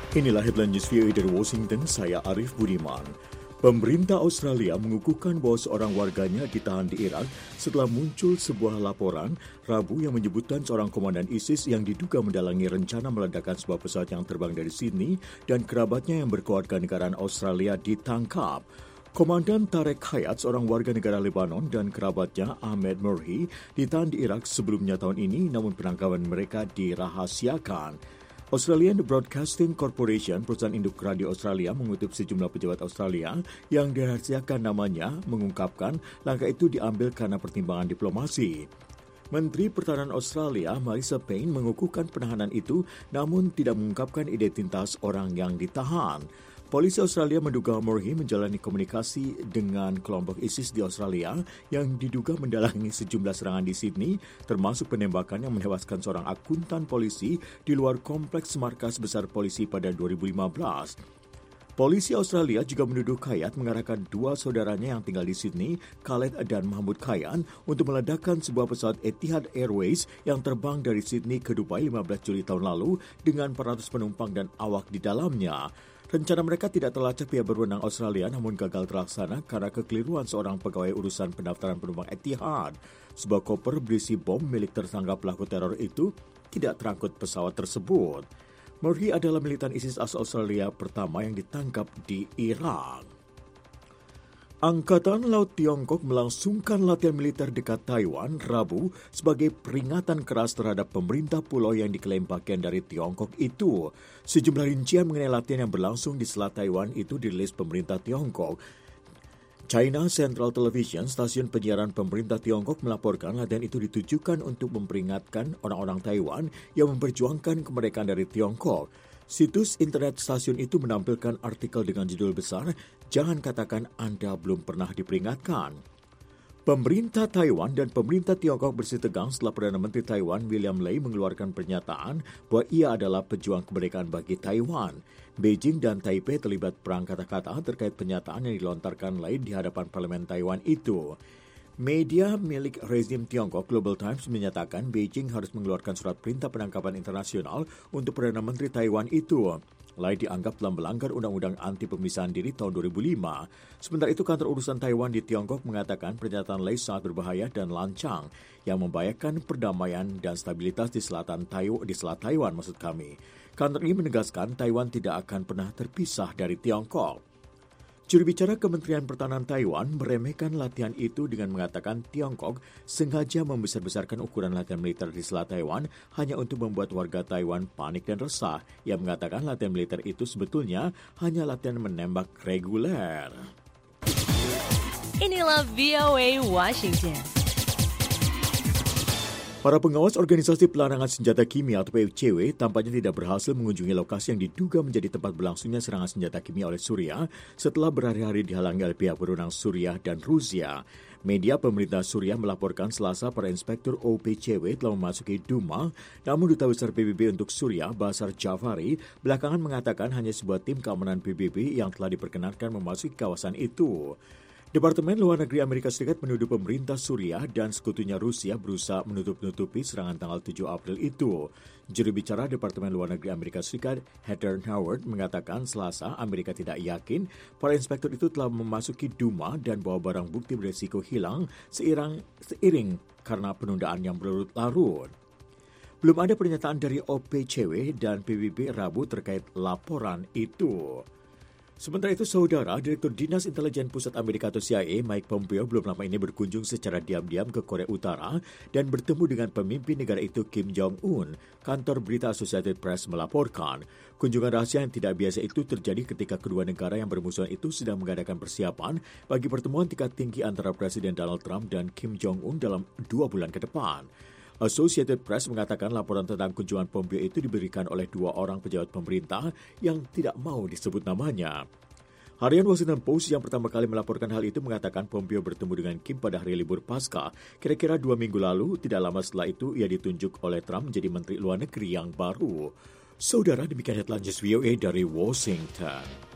Inilah headline news VOA dari Washington, saya Arif Budiman. Pemerintah Australia mengukuhkan bahwa seorang warganya ditahan di Irak setelah muncul sebuah laporan Rabu yang menyebutkan seorang komandan ISIS yang diduga mendalangi rencana meledakkan sebuah pesawat yang terbang dari Sydney dan kerabatnya yang berkewarganegaraan Australia ditangkap. Komandan Tarek Hayat, seorang warga negara Lebanon, dan kerabatnya Ahmed Murhi ditahan di Irak sebelumnya tahun ini, namun penangkapan mereka dirahasiakan. Australian Broadcasting Corporation, perusahaan induk radio Australia, mengutip sejumlah pejabat Australia yang dirahasiakan namanya, mengungkapkan langkah itu diambil karena pertimbangan diplomasi. Menteri Pertahanan Australia, Marissa Payne, mengukuhkan penahanan itu namun tidak mengungkapkan identitas orang yang ditahan. Polisi Australia menduga Murhi menjalani komunikasi dengan kelompok ISIS di Australia yang diduga mendalangi sejumlah serangan di Sydney, termasuk penembakan yang menewaskan seorang akuntan polisi di luar kompleks markas besar polisi pada 2015. Polisi Australia juga menuduh Kayat mengarahkan dua saudaranya yang tinggal di Sydney, Khaled dan Mahmud Kayan, untuk meledakkan sebuah pesawat Etihad Airways yang terbang dari Sydney ke Dubai 15 Juli tahun lalu dengan 400 penumpang dan awak di dalamnya. Rencana mereka tidak terlacak pihak berwenang Australia namun gagal terlaksana karena kekeliruan seorang pegawai urusan pendaftaran penumpang Etihad. Sebuah koper berisi bom milik tersangka pelaku teror itu tidak terangkut pesawat tersebut. Murhi adalah militan ISIS asal Australia pertama yang ditangkap di Irak. Angkatan Laut Tiongkok melangsungkan latihan militer dekat Taiwan Rabu sebagai peringatan keras terhadap pemerintah pulau yang diklaim bagian dari Tiongkok itu. Sejumlah rincian mengenai latihan yang berlangsung di Selat Taiwan itu dirilis pemerintah Tiongkok. China Central Television, stasiun penyiaran pemerintah Tiongkok, melaporkan latihan itu ditujukan untuk memperingatkan orang-orang Taiwan yang memperjuangkan kemerdekaan dari Tiongkok. Situs internet stasiun itu menampilkan artikel dengan judul besar, "Jangan katakan Anda belum pernah diperingatkan." Pemerintah Taiwan dan pemerintah Tiongkok bersih tegang setelah Perdana Menteri Taiwan William Lai mengeluarkan pernyataan bahwa ia adalah pejuang kemerdekaan bagi Taiwan. Beijing dan Taipei terlibat perang kata-kata terkait pernyataan yang dilontarkan Lai di hadapan parlemen Taiwan itu. Media milik rezim Tiongkok, Global Times, menyatakan Beijing harus mengeluarkan surat perintah penangkapan internasional untuk Perdana Menteri Taiwan itu. Lai dianggap telah melanggar Undang-Undang Anti Pemisahan Diri tahun 2005. Sementara itu, kantor urusan Taiwan di Tiongkok mengatakan pernyataan Lai sangat berbahaya dan lancang yang membahayakan perdamaian dan stabilitas di Selat Taiwan. Kantor ini menegaskan Taiwan tidak akan pernah terpisah dari Tiongkok. Juru bicara Kementerian Pertahanan Taiwan meremehkan latihan itu dengan mengatakan Tiongkok sengaja membesar-besarkan ukuran latihan militer di Selat Taiwan hanya untuk membuat warga Taiwan panik dan resah. Ia mengatakan latihan militer itu sebetulnya hanya latihan menembak reguler. Inilah VOA Washington. Para pengawas Organisasi Pelarangan Senjata Kimia atau PCW tampaknya tidak berhasil mengunjungi lokasi yang diduga menjadi tempat berlangsungnya serangan senjata kimia oleh Suriah setelah berhari-hari dihalangi oleh pihak berwenang Suriah dan Rusia. Media pemerintah Suriah melaporkan Selasa para inspektur OPCW telah memasuki Duma, namun Duta Besar PBB untuk Suriah, Basar Jafari, belakangan mengatakan hanya sebuah tim keamanan PBB yang telah diperkenankan memasuki kawasan itu. Departemen Luar Negeri Amerika Serikat menuduh pemerintah Suriah dan sekutunya Rusia berusaha menutup-nutupi serangan tanggal 7 April itu. Juru bicara Departemen Luar Negeri Amerika Serikat, Heather Nauert, mengatakan Selasa Amerika tidak yakin para inspektur itu telah memasuki Duma dan bahwa barang bukti beresiko hilang seiring karena penundaan yang berlarut-larut. Belum ada pernyataan dari OPCW dan PBB Rabu terkait laporan itu. Sementara itu, Saudara, Direktur Dinas Intelijen Pusat Amerika atau CIA, Mike Pompeo, belum lama ini berkunjung secara diam-diam ke Korea Utara dan bertemu dengan pemimpin negara itu Kim Jong-un. Kantor berita Associated Press melaporkan, kunjungan rahasia yang tidak biasa itu terjadi ketika kedua negara yang bermusuhan itu sedang mengadakan persiapan bagi pertemuan tingkat tinggi antara Presiden Donald Trump dan Kim Jong-un dalam 2 bulan ke depan. Associated Press mengatakan laporan tentang kunjungan Pompeo itu diberikan oleh 2 orang pejabat pemerintah yang tidak mau disebut namanya. Harian Washington Post yang pertama kali melaporkan hal itu mengatakan Pompeo bertemu dengan Kim pada hari libur Paskah. Kira-kira 2 minggu lalu, tidak lama setelah itu ia ditunjuk oleh Trump menjadi Menteri Luar Negeri yang baru. Saudara, demikian headline VOA dari Washington.